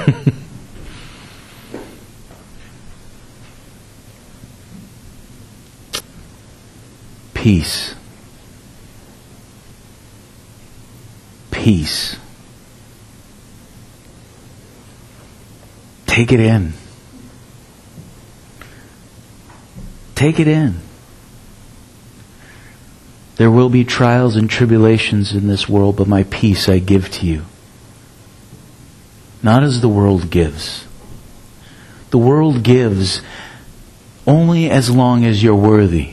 Peace. Peace. Take it in. Take it in. There will be trials and tribulations in this world, but my peace I give to you. Not as the world gives. The world gives only as long as you're worthy.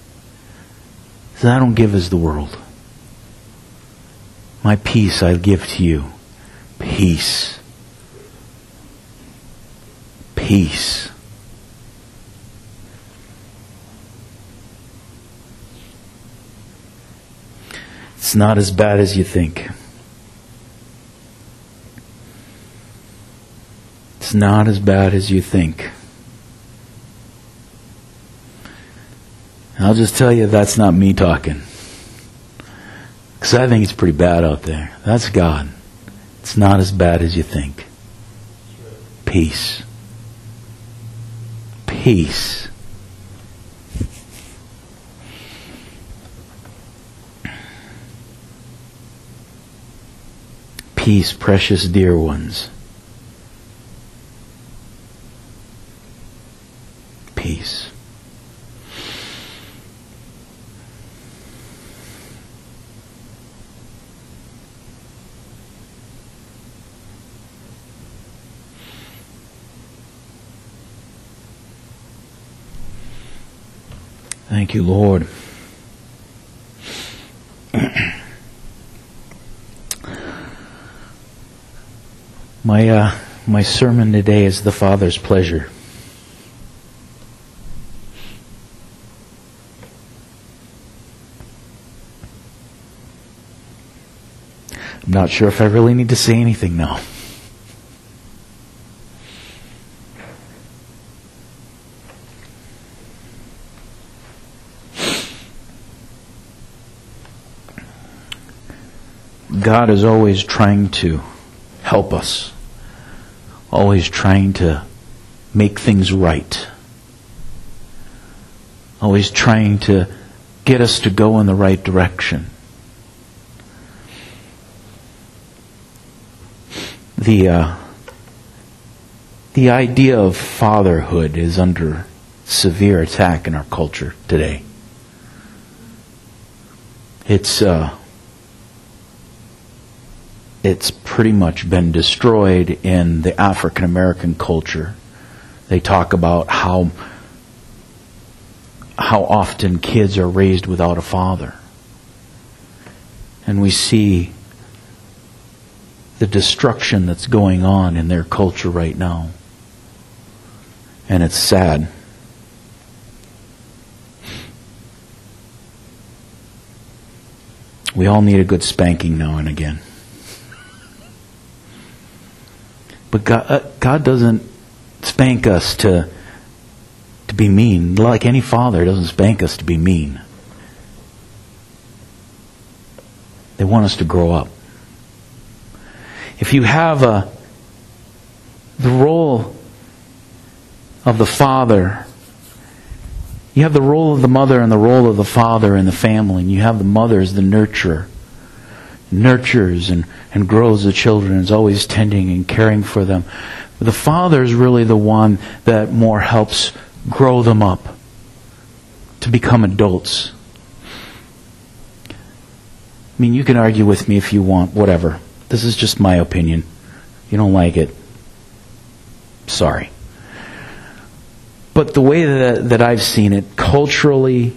So I don't give as the world. My peace I give to you. Peace. Peace. It's not as bad as you think. It's not as bad as you think. I'll just tell you that's not me talking. Because I think it's pretty bad out there. That's God. It's not as bad as you think. Peace. Peace. Peace, precious dear ones. Peace. Thank you, Lord. My sermon today is the Father's pleasure. I'm not sure if I really need to say anything now. God is always trying to help us. Always trying to make things right. Always trying to get us to go in the right direction. The idea of fatherhood is under severe attack in our culture today. It's pretty much been destroyed in the African American culture. They talk about how often kids are raised without a father. And we see the destruction that's going on in their culture right now. And it's sad. We all need a good spanking now and again. But God doesn't spank us to be mean. Like any father doesn't spank us to be mean. They want us to grow up. If you have the role of the father, you have the role of the mother and the role of the father in the family, and you have the mother as the nurturer. Nurtures and grows the children, is always tending and caring for them. The father is really the one that more helps grow them up to become adults. I mean, you can argue with me if you want, whatever. This is just my opinion. You don't like it, sorry. But the way that I've seen it, culturally,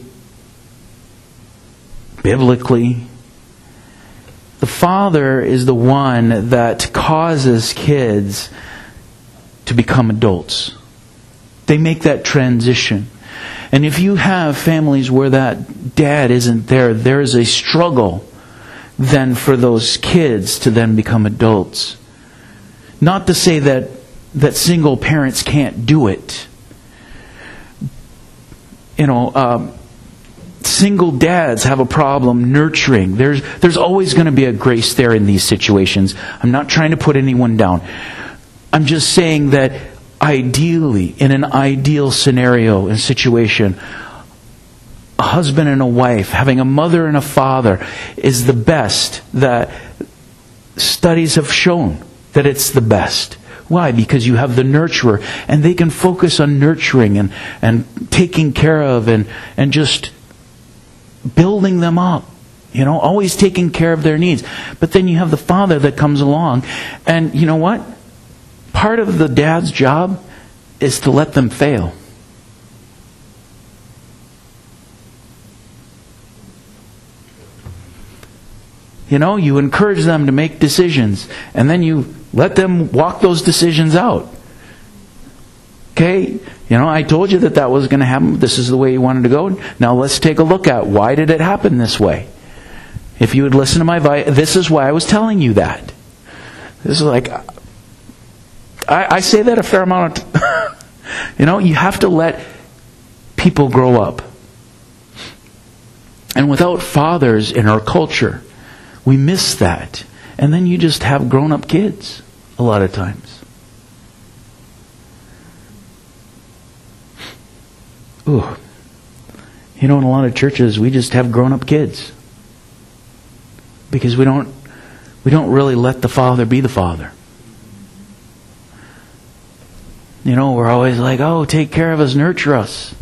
biblically, the father is the one that causes kids to become adults. They make that transition. And if you have families where that dad isn't there, there is a struggle then for those kids to then become adults. Not to say that single parents can't do it. Single dads have a problem nurturing. There's always going to be a grace there in these situations. I'm not trying to put anyone down. I'm just saying that ideally, in an ideal scenario and situation, a husband and a wife, having a mother and a father is the best. That studies have shown that it's the best. Why? Because you have the nurturer, and they can focus on nurturing and taking care of and just building them up. Always taking care of their needs. But then you have the father that comes along, and you know what? Part of the dad's job is to let them fail. You encourage them to make decisions, and then you let them walk those decisions out. Okay? I told you that was going to happen. This is the way you wanted to go. Now let's take a look at why did it happen this way. If you would listen to my advice, this is why I was telling you that. This is like, I say that a fair amount of you have to let people grow up. And without fathers in our culture, we miss that. And then you just have grown-up kids a lot of times. Ooh. In a lot of churches, we just have grown-up kids. Because we don't really let the Father be the Father. We're always like, oh, take care of us, nurture us.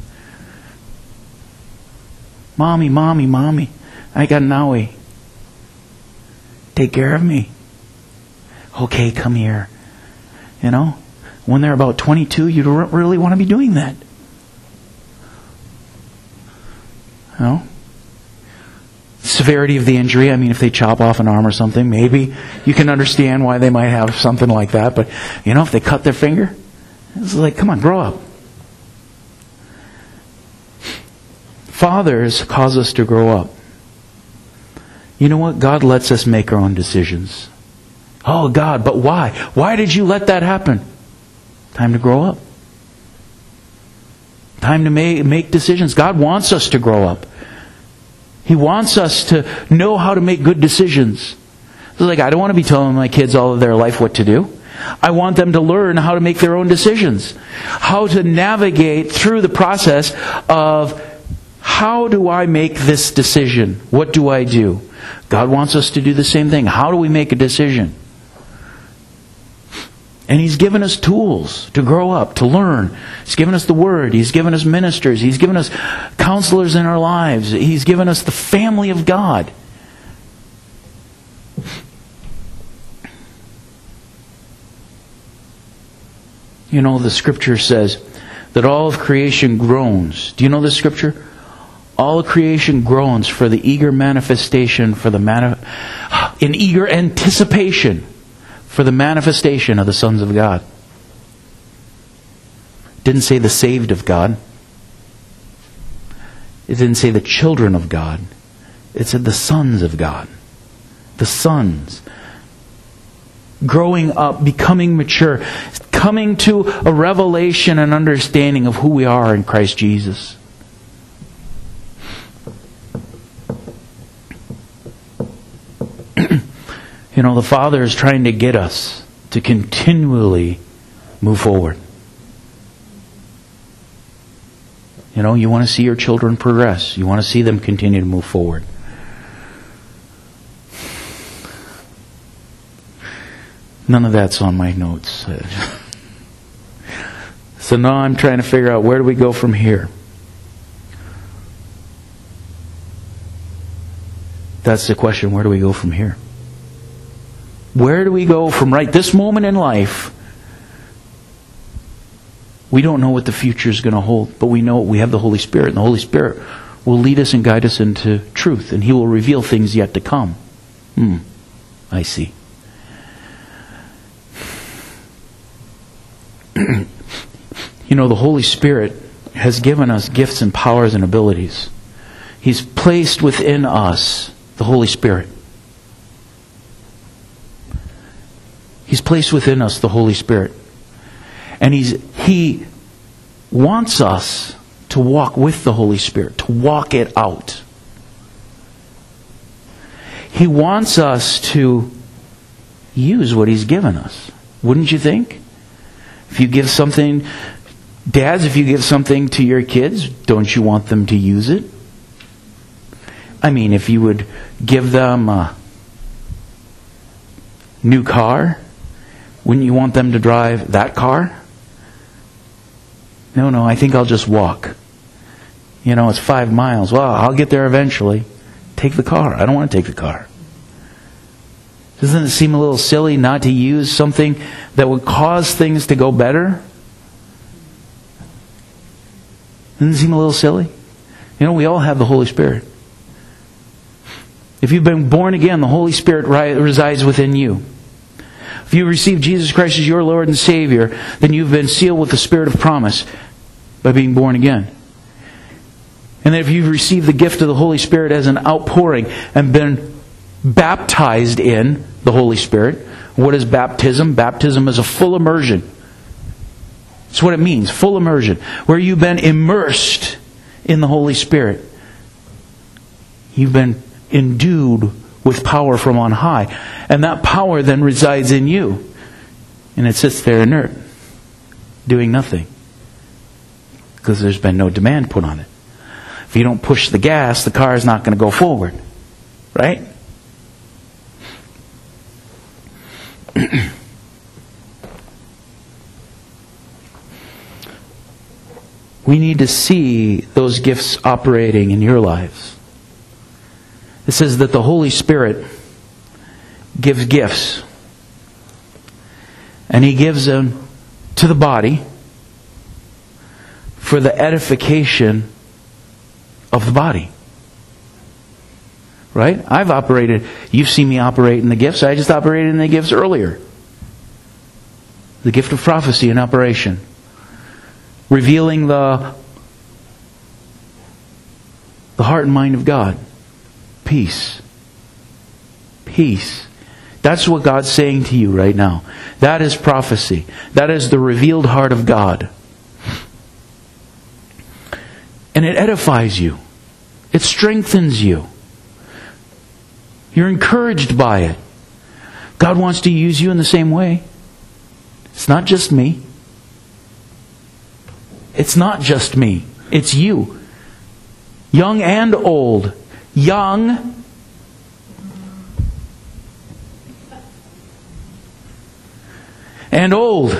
Mommy, mommy, mommy. I got an owie. Take care of me. Okay, come here. When they're about 22, you don't really want to be doing that. Severity of the injury, if they chop off an arm or something, maybe you can understand why they might have something like that. But, if they cut their finger, it's like, come on, grow up. Fathers cause us to grow up. You know what? God lets us make our own decisions. Oh, God, but why? Why did you let that happen? Time to grow up. Time to make decisions. God wants us to grow up. He wants us to know how to make good decisions. It's like, I don't want to be telling my kids all of their life what to do. I want them to learn how to make their own decisions. How to navigate through the process of, how do I make this decision? What do I do? God wants us to do the same thing. How do we make a decision? And He's given us tools to grow up, to learn. He's given us the Word. He's given us ministers. He's given us counselors in our lives. He's given us the family of God. The Scripture says that all of creation groans. Do you know this Scripture? All of creation groans for the eager manifestation, in eager anticipation for the manifestation of the sons of God. It didn't say the saved of God. It didn't say the children of God. It said the sons of God. The sons. Growing up, becoming mature, coming to a revelation and understanding of who we are in Christ Jesus. The Father is trying to get us to continually move forward. You want to see your children progress. You want to see them continue to move forward. None of that's on my notes. So now I'm trying to figure out, where do we go from here? That's the question. Where do we go from here? Where do we go from right this moment in life? We don't know what the future is going to hold, but we know we have the Holy Spirit, and the Holy Spirit will lead us and guide us into truth, and He will reveal things yet to come. I see. The Holy Spirit has given us gifts and powers and abilities. He's placed within us the Holy Spirit. He's placed within us the Holy Spirit. And He wants us to walk with the Holy Spirit, to walk it out. He wants us to use what He's given us. Wouldn't you think? If you give something, dads, if you give something to your kids, don't you want them to use it? I mean, if you would give them a new car, wouldn't you want them to drive that car? No, I think I'll just walk. It's 5 miles. Well, I'll get there eventually. Take the car. I don't want to take the car. Doesn't it seem a little silly not to use something that would cause things to go better? Doesn't it seem a little silly? We all have the Holy Spirit. If you've been born again, the Holy Spirit resides within you. If you receive Jesus Christ as your Lord and Savior, then you've been sealed with the Spirit of promise by being born again. And then if you've received the gift of the Holy Spirit as an outpouring and been baptized in the Holy Spirit, what is baptism? Baptism is a full immersion. That's what it means, full immersion. Where you've been immersed in the Holy Spirit. You've been endued with power from on high. And that power then resides in you. And it sits there inert, doing nothing. Because there's been no demand put on it. If you don't push the gas, the car is not going to go forward. Right? We need to see those gifts operating in your lives. It says that the Holy Spirit gives gifts. And He gives them to the body for the edification of the body. Right? You've seen me operate in the gifts. I just operated in the gifts earlier. The gift of prophecy in operation. Revealing the heart and mind of God. Peace. Peace. That's what God's saying to you right now. That is prophecy. That is the revealed heart of God. And it edifies you. It strengthens you. You're encouraged by it. God wants to use you in the same way. It's not just me. It's not just me. It's you. Young and old. Young and old.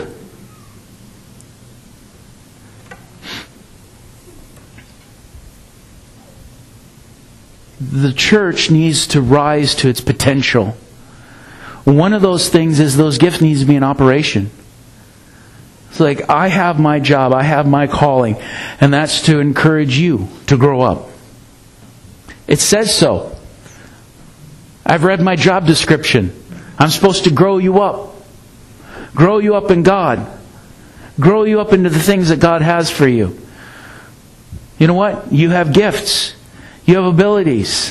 The church needs to rise to its potential. One of those things is those gifts needs to be in operation. It's like, I have my job, I have my calling, and that's to encourage you to grow up. It says so. I've read my job description. I'm supposed to grow you up. Grow you up in God. Grow you up into the things that God has for you. You know what? You have gifts. You have abilities.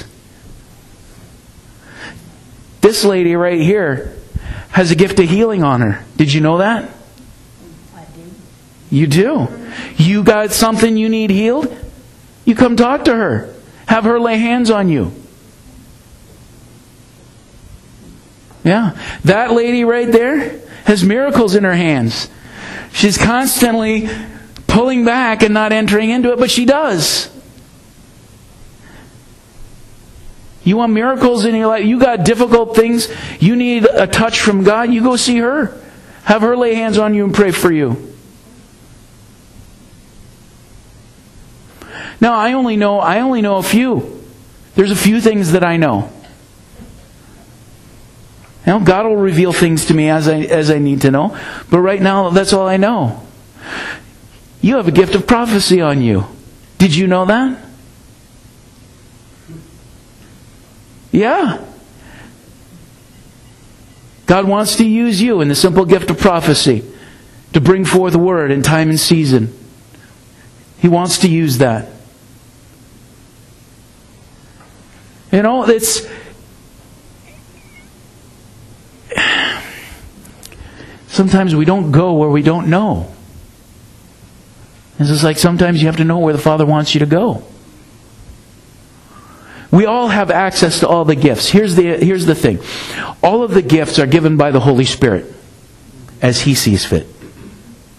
This lady right here has a gift of healing on her. Did you know that? I do. You do. You got something you need healed? You come talk to her. Have her lay hands on you. Yeah. That lady right there has miracles in her hands. She's constantly pulling back and not entering into it, but she does. You want miracles in your life? You got difficult things? You need a touch from God? You go see her. Have her lay hands on you and pray for you. Now, I only know a few. There's a few things that I know. Now, God will reveal things to me as I need to know. But right now, that's all I know. You have a gift of prophecy on you. Did you know that? Yeah. God wants to use you in the simple gift of prophecy to bring forth a word in time and season. He wants to use that. You know, it's... Sometimes we don't go where we don't know. It's just like sometimes you have to know where the Father wants you to go. We all have access to all the gifts. Here's the thing. All of the gifts are given by the Holy Spirit as He sees fit.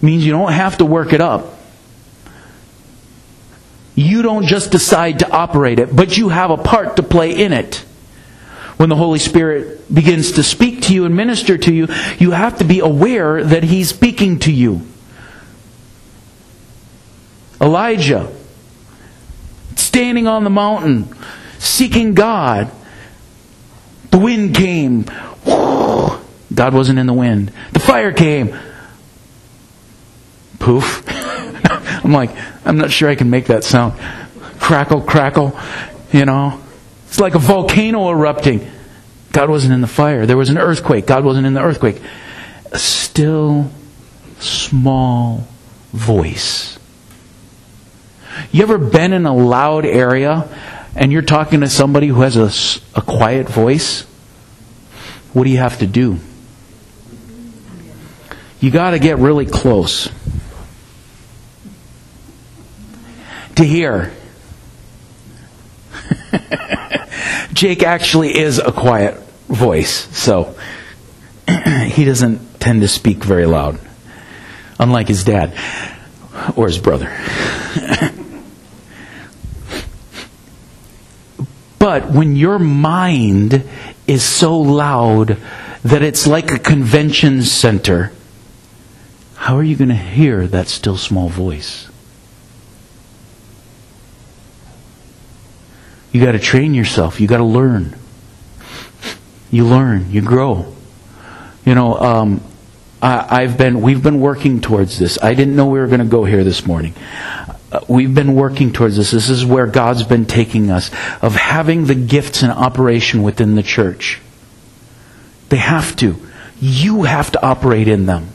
means you don't have to work it up. You don't just decide to operate it, but you have a part to play in it. When the Holy Spirit begins to speak to you and minister to you, you have to be aware that He's speaking to you. Elijah, standing on the mountain, seeking God. The wind came. God wasn't in the wind. The fire came. Poof. I'm not sure I can make that sound. Crackle, crackle. It's like a volcano erupting. God wasn't in the fire. There was an earthquake. God wasn't in the earthquake. A still, small voice. You ever been in a loud area and you're talking to somebody who has a quiet voice? What do you have to do? You got to get really close to hear. Jake actually is a quiet voice, so he doesn't tend to speak very loud, unlike his dad or his brother. But when your mind is so loud that it's like a convention center, how are you going to hear that still small voice? You got to train yourself. You got to learn. You learn. You grow. We've been working towards this. I didn't know we were going to go here this morning. We've been working towards this. This is where God's been taking us, of having the gifts in operation within the church. They have to. You have to operate in them.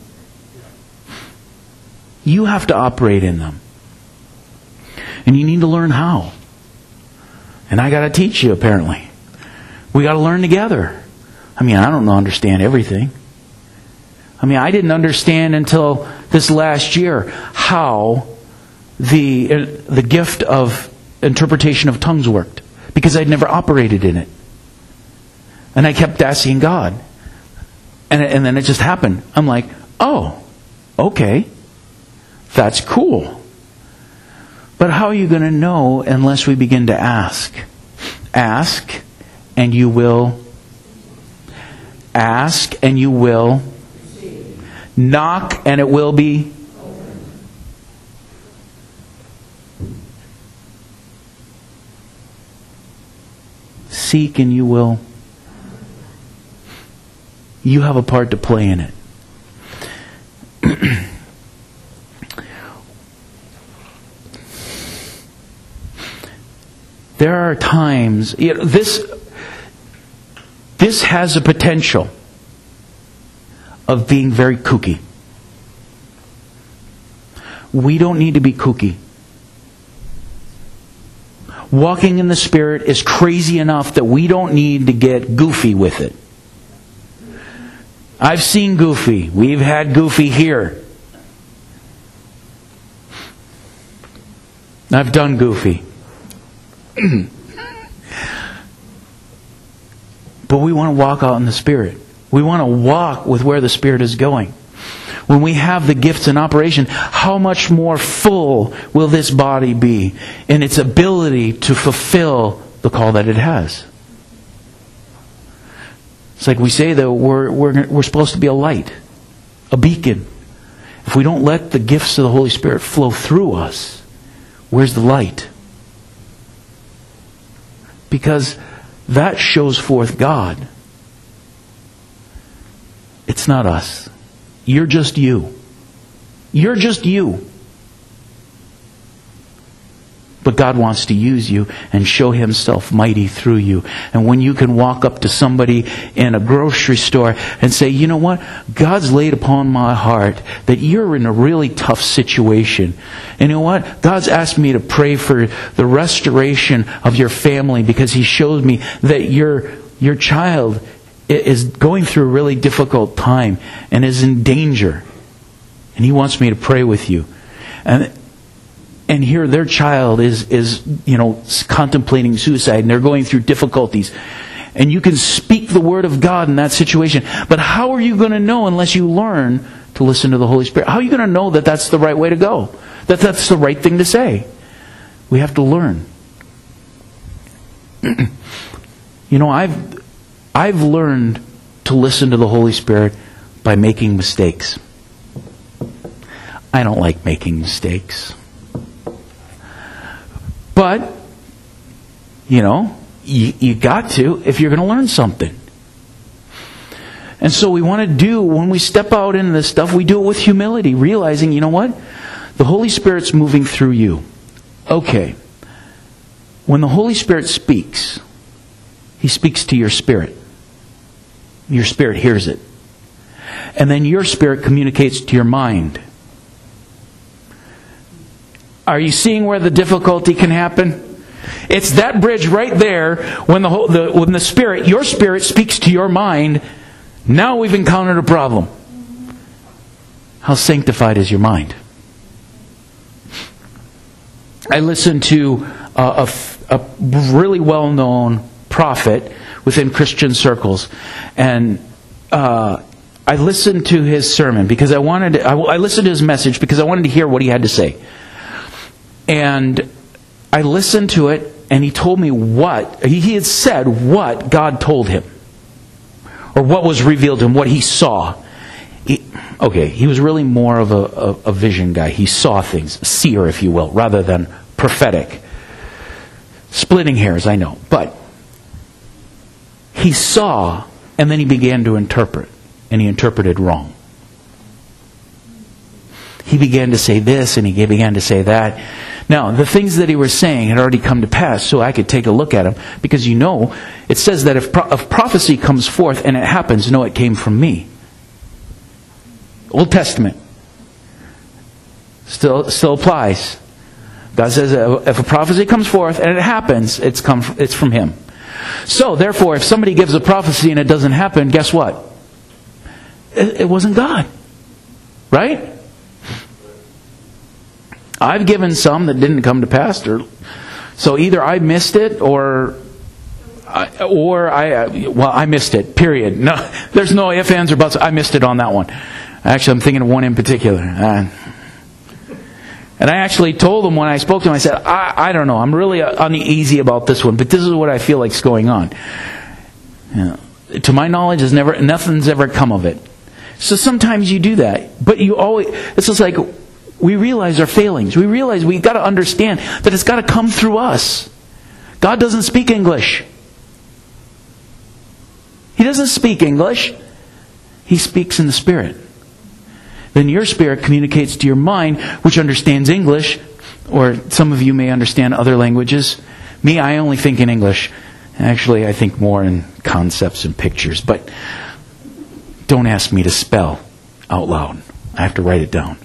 You have to operate in them. And you need to learn how. And I got to teach you, apparently. We got to learn together. I don't understand everything. I didn't understand until this last year how the gift of interpretation of tongues worked, because I'd never operated in it. And I kept asking God. And then it just happened. I'm like, oh, okay. That's cool. But how are you going to know unless we begin to ask? Ask, and you will. Ask, and you will. Knock, and it will be. Seek, and you will. You have a part to play in it. There are times, this has a potential of being very kooky. We don't need to be kooky. Walking in the Spirit is crazy enough that we don't need to get goofy with it. I've seen goofy. We've had goofy here. I've done goofy. But we want to walk out in the Spirit. We want to walk with where the Spirit is going. When we have the gifts in operation, how much more full will this body be in its ability to fulfill the call that it has? It's like we say that we're supposed to be a light, a beacon. If we don't let the gifts of the Holy Spirit flow through us, where's the light? Because that shows forth God. It's not us. You're just you. You're just you. But God wants to use you and show Himself mighty through you. And when you can walk up to somebody in a grocery store and say, you know what? God's laid upon my heart that you're in a really tough situation. And you know what? God's asked me to pray for the restoration of your family because He showed me that your child is going through a really difficult time and is in danger. And He wants me to pray with you. And here their child is contemplating suicide and they're going through difficulties. And you can speak the Word of God in that situation. But how are you going to know unless you learn to listen to the Holy Spirit. How are you going to know that that's the right way to go? That that's the right thing to say? We have to learn. You know, I've learned to listen to the Holy Spirit by making mistakes. I don't like making mistakes. But, you know, you got to if you're going to learn something. And so we want to do, when we step out into this stuff, we do it with humility, realizing, you know what? The Holy Spirit's moving through you. Okay. When the Holy Spirit speaks, He speaks to your spirit. Your spirit hears it. And then your spirit communicates to your mind. Are you seeing where the difficulty can happen? It's that bridge right there when when the Spirit, your spirit speaks to your mind. Now we've encountered a problem. How sanctified is your mind? I listened to a really well-known prophet within Christian circles, and I listened to his sermon because I listened to his message because I wanted to hear what he had to say. And I listened to it, and he told me he had said what God told him, or what was revealed to him, what he saw. He was really more of a vision guy. He saw things, a seer, if you will, rather than prophetic. Splitting hairs, I know. But he saw, and then he began to interpret, and he interpreted wrong. He began to say this, and he began to say that. Now, the things that he was saying had already come to pass, so I could take a look at them. Because you know, it says that if prophecy comes forth and it happens, know it came from me. Old Testament. Still applies. God says if a prophecy comes forth and it happens, it's from Him. So, therefore, if somebody gives a prophecy and it doesn't happen, guess what? It wasn't God. Right? I've given some that didn't come to pass. So either I missed it or I missed it, period. No, there's no ifs, ands, or buts. I missed it on that one. Actually, I'm thinking of one in particular. And I actually told him when I spoke to him, I said, I don't know, I'm really uneasy about this one, but this is what I feel like's going on. To my knowledge, nothing's ever come of it. So sometimes you do that. But it's just like, we realize our failings. We realize we've got to understand that it's got to come through us. God doesn't speak English. He doesn't speak English. He speaks in the Spirit. Then your spirit communicates to your mind, which understands English, or some of you may understand other languages. Me, I only think in English. Actually, I think more in concepts and pictures. But don't ask me to spell out loud. I have to write it down.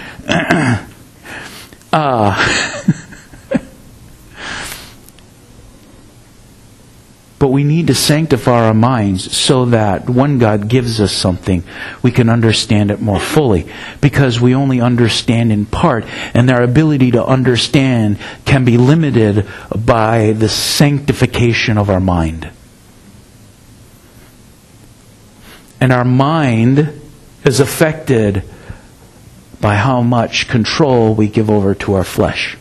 But we need to sanctify our minds so that when God gives us something, we can understand it more fully. Because we only understand in part, and our ability to understand can be limited by the sanctification of our mind. And our mind is affected by how much control we give over to our flesh.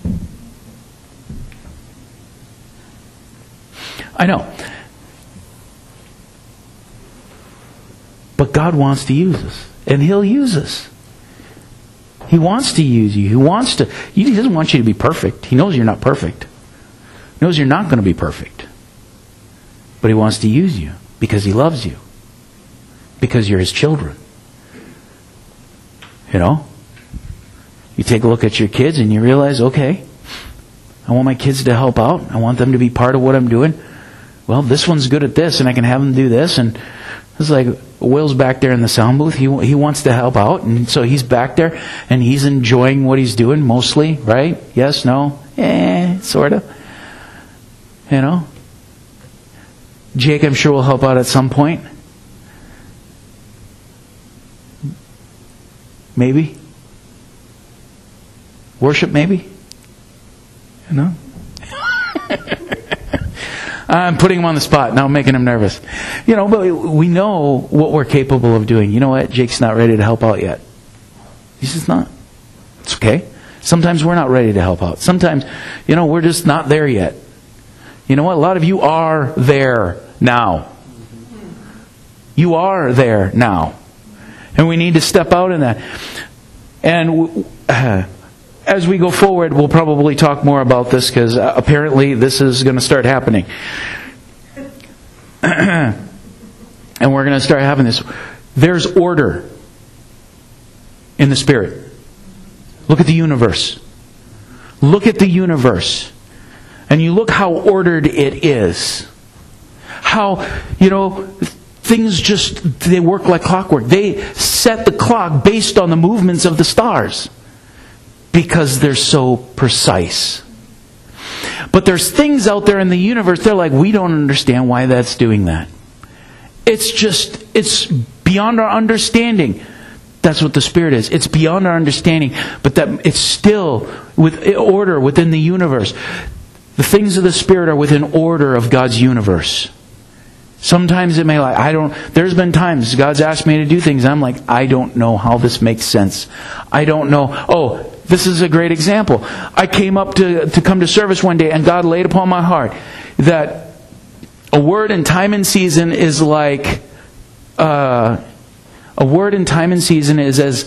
I know. But God wants to use us. And He'll use us. He wants to use you. He doesn't want you to be perfect. He knows you're not perfect. He knows you're not going to be perfect. But He wants to use you because He loves you. Because you're His children. You know? You take a look at your kids and you realize, okay, I want my kids to help out. I want them to be part of what I'm doing. Well, this one's good at this and I can have them do this. And it's like Will's back there in the sound booth. He wants to help out. And so he's back there and he's enjoying what he's doing mostly, right? Yes, no? Sort of. You know? Jake, I'm sure, will help out at some point. Maybe. Worship, maybe. You know? I'm putting him on the spot. Now I'm making him nervous. But we know what we're capable of doing. You know what? Jake's not ready to help out yet. He's just not. It's okay. Sometimes we're not ready to help out. Sometimes, we're just not there yet. You know what? A lot of you are there now. You are there now. And we need to step out in that. And as we go forward, we'll probably talk more about this because apparently this is going to start happening. And we're going to start having this. There's order in the Spirit. Look at the universe. Look at the universe. And you look how ordered it is. How, things they work like clockwork. They set the clock based on the movements of the stars because they're so precise. But there's things out there in the universe, they're like, we don't understand why that's doing that. It's beyond our understanding. That's what the Spirit is. It's beyond our understanding, but that it's still with order within the universe. The things of the Spirit are within order of God's universe. Sometimes it may there's been times God's asked me to do things, and I'm like, I don't know how this makes sense. I don't know. Oh, this is a great example. I came up to come to service one day, and God laid upon my heart that a word in time and season is like, a word in time and season is as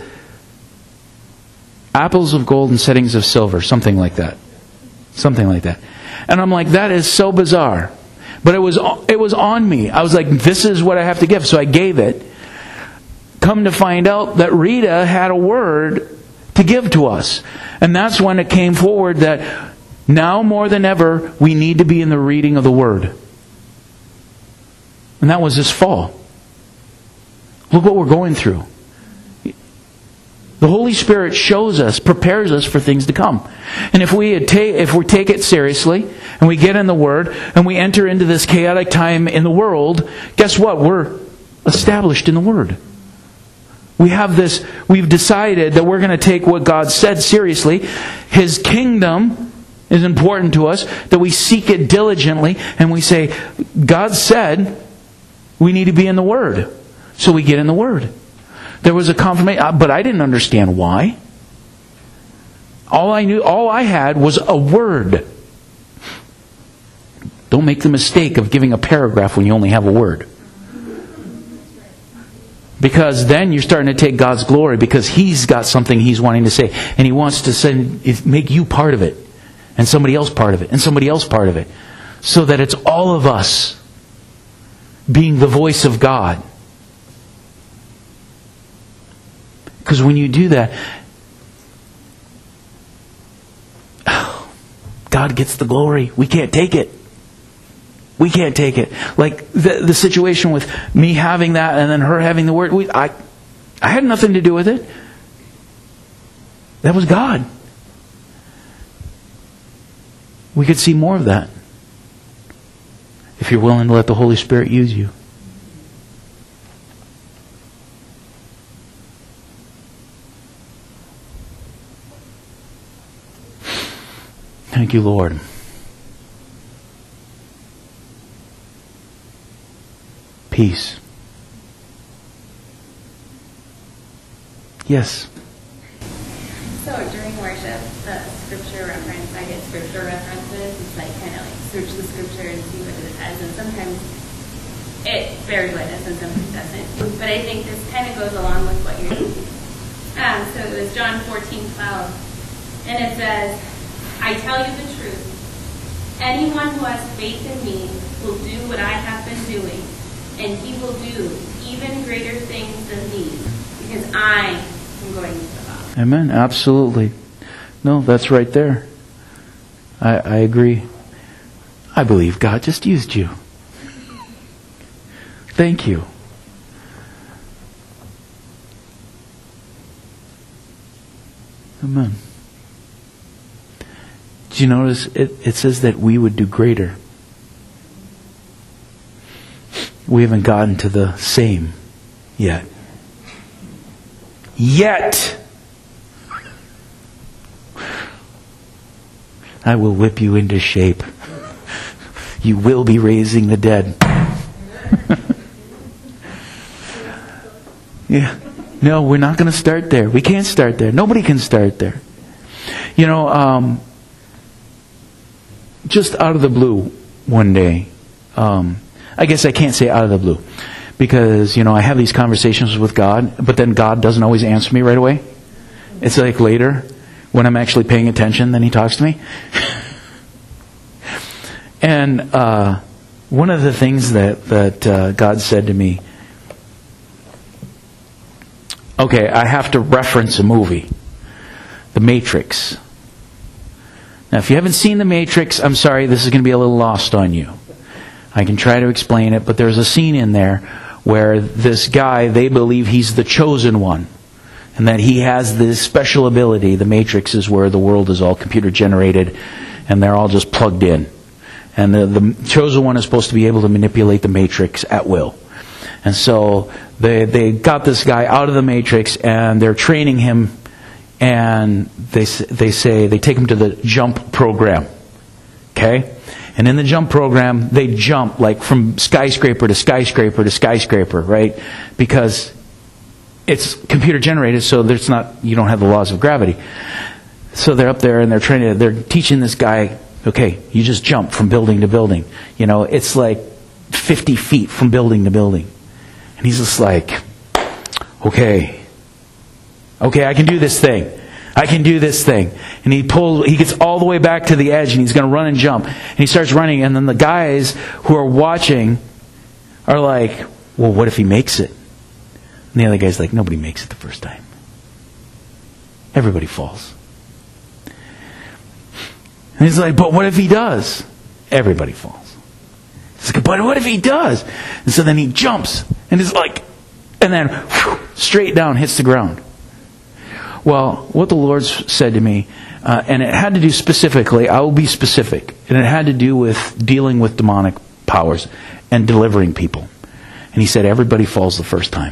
apples of gold and settings of silver, something like that. Something like that. And I'm like, that is so bizarre. But it was on me. I was like, this is what I have to give. So I gave it. Come to find out that Rita had a word to give to us. And that's when it came forward that now more than ever, we need to be in the reading of the Word. And that was this fall. Look what we're going through. The Holy Spirit shows us, prepares us for things to come. And if we take it seriously, and we get in the Word, and we enter into this chaotic time in the world, guess what? We're established in the Word. We've decided that we're going to take what God said seriously. His kingdom is important to us, that we seek it diligently, and we say, God said we need to be in the Word. So we get in the Word. There was a confirmation, but I didn't understand why. All I had was a word. Don't make the mistake of giving a paragraph when you only have a word. Because then you're starting to take God's glory because He's got something He's wanting to say. And He wants to make you part of it. And somebody else part of it. And somebody else part of it. So that it's all of us being the voice of God. Because when you do that, God gets the glory. We can't take it. We can't take it. Like the situation with me having that and then her having the word. I had nothing to do with it. That was God. We could see more of that if you're willing to let the Holy Spirit use you. Thank you, Lord. Peace. Yes. So during worship, the scripture reference, I get scripture references. It's like kind of like search the scripture and see what it says. And sometimes it bears witness and sometimes doesn't. But I think this kind of goes along with what you're doing. So it was John 14:12. And it says, I tell you the truth. Anyone who has faith in me will do what I have been doing, and he will do even greater things than these, because I am going to the Father. Amen. Absolutely. No, that's right there. I agree. I believe God just used you. Thank you. Amen. Do you notice it says that we would do greater? We haven't gotten to the same yet. Yet! I will whip you into shape. you will be raising the dead. Yeah. No, we're not going to start there. We can't start there. Nobody can start there. Just out of the blue one day, I guess I can't say out of the blue, because, I have these conversations with God, but then God doesn't always answer me right away. It's like later, when I'm actually paying attention, then He talks to me. And one of the things that God said to me, okay, I have to reference a movie, The Matrix. Now, if you haven't seen The Matrix, I'm sorry, this is going to be a little lost on you. I can try to explain it, but there's a scene in there where this guy, they believe he's the chosen one, and that he has this special ability. The Matrix is where the world is all computer generated, and they're all just plugged in. And the chosen one is supposed to be able to manipulate the Matrix at will. And so they got this guy out of the Matrix, and they're training him, and they take him to the jump program. Okay? And in the jump program, they jump like from skyscraper to skyscraper to skyscraper, right? Because it's computer generated, so you don't have the laws of gravity. So they're up there and they're teaching this guy, okay, you just jump from building to building. It's like 50 feet from building to building. And he's just like, okay, I can do this thing. And he gets all the way back to the edge, and he's going to run and jump. And he starts running, and then the guys who are watching are like, well, what if he makes it? And the other guy's like, nobody makes it the first time. Everybody falls. And he's like, but what if he does? Everybody falls. He's like, but what if he does? And so then he jumps, and it's like, and then straight down hits the ground. Well, what the Lord said to me, and it had to do specifically, I will be specific, and it had to do with dealing with demonic powers and delivering people. And He said, everybody falls the first time.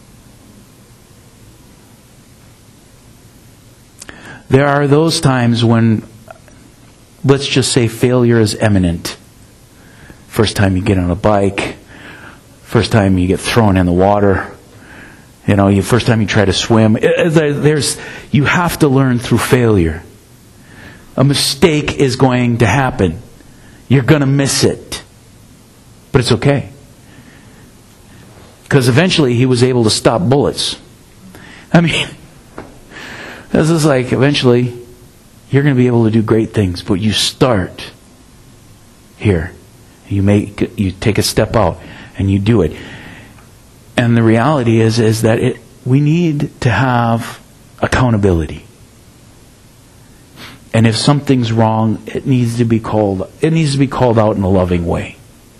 There are those times when, let's just say, failure is imminent. First time you get on a bike, first time you get thrown in the water, first time you try to swim. You have to learn through failure. A mistake is going to happen. You're going to miss it. But it's okay. Because eventually he was able to stop bullets. This is like, eventually you're going to be able to do great things, but you start here. You take a step out and you do it. And the reality is that we need to have accountability. And if something's wrong, it needs to be called out in a loving way.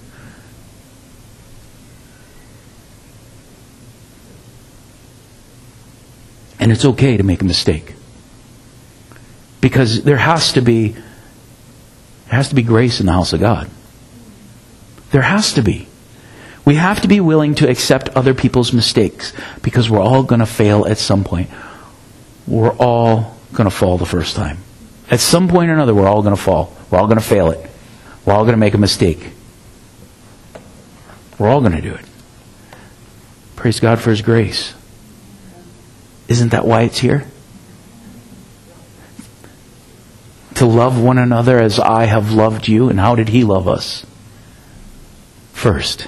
And it's okay to make a mistake. Because there has to be grace in the house of God. There has to be. We have to be willing to accept other people's mistakes, because we're all going to fail at some point. We're all going to fall the first time. At some point or another, we're all going to fall. We're all going to fail it. We're all going to make a mistake. We're all going to do it. Praise God for His grace. Isn't that why it's here? To love one another as I have loved you. And how did He love us? First,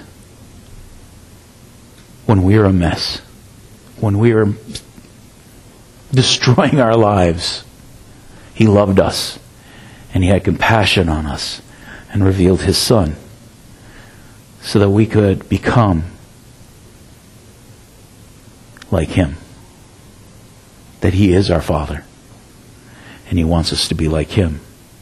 when we were a mess, when we were destroying our lives, He loved us, and He had compassion on us, and revealed His Son, so that we could become like Him. That He is our Father, and He wants us to be like Him.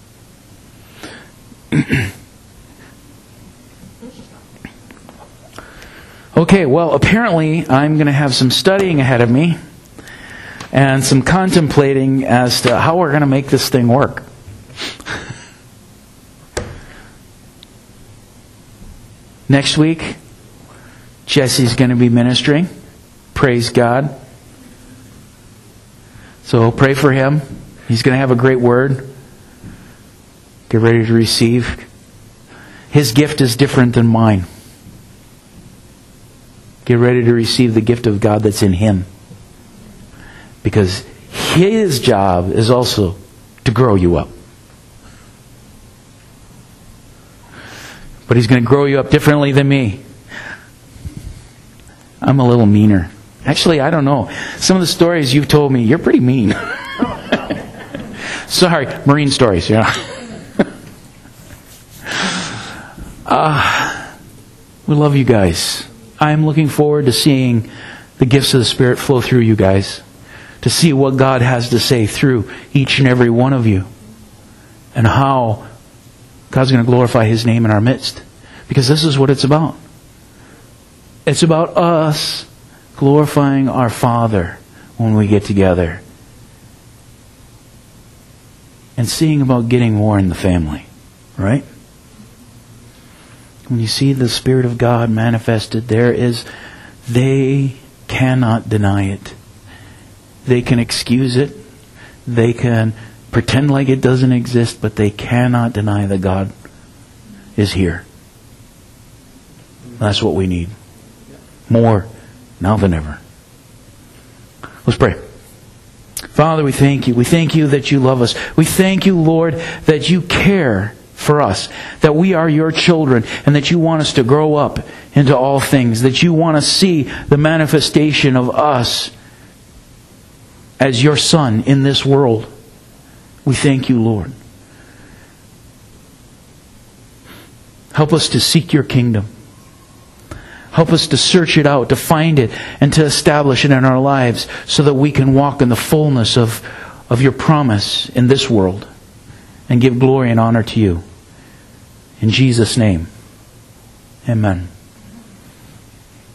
Okay, well, apparently I'm going to have some studying ahead of me and some contemplating as to how we're going to make this thing work. Next week, Jesse's going to be ministering. Praise God. So pray for him. He's going to have a great word. Get ready to receive. His gift is different than mine. Get ready to receive the gift of God that's in Him. Because His job is also to grow you up. But He's going to grow you up differently than me. I'm a little meaner. Actually, I don't know. Some of the stories you've told me, you're pretty mean. Sorry, Marine stories, yeah. We love you guys. I'm looking forward to seeing the gifts of the Spirit flow through you guys. To see what God has to say through each and every one of you. And how God's going to glorify His name in our midst. Because this is what it's about. It's about us glorifying our Father when we get together. And seeing about getting more in the family. Right? When you see the Spirit of God manifested, they cannot deny it. They can excuse it. They can pretend like it doesn't exist, but they cannot deny that God is here. That's what we need. More now than ever. Let's pray. Father, we thank you. We thank you that you love us. We thank you, Lord, that you care for us, that we are your children, and that you want us to grow up into all things, that you want to see the manifestation of us as your Son in this world. We thank you, Lord. Help us to seek your kingdom. Help us to search it out, to find it, and to establish it in our lives so that we can walk in the fullness of your promise in this world and give glory and honor to you. In Jesus' name, amen.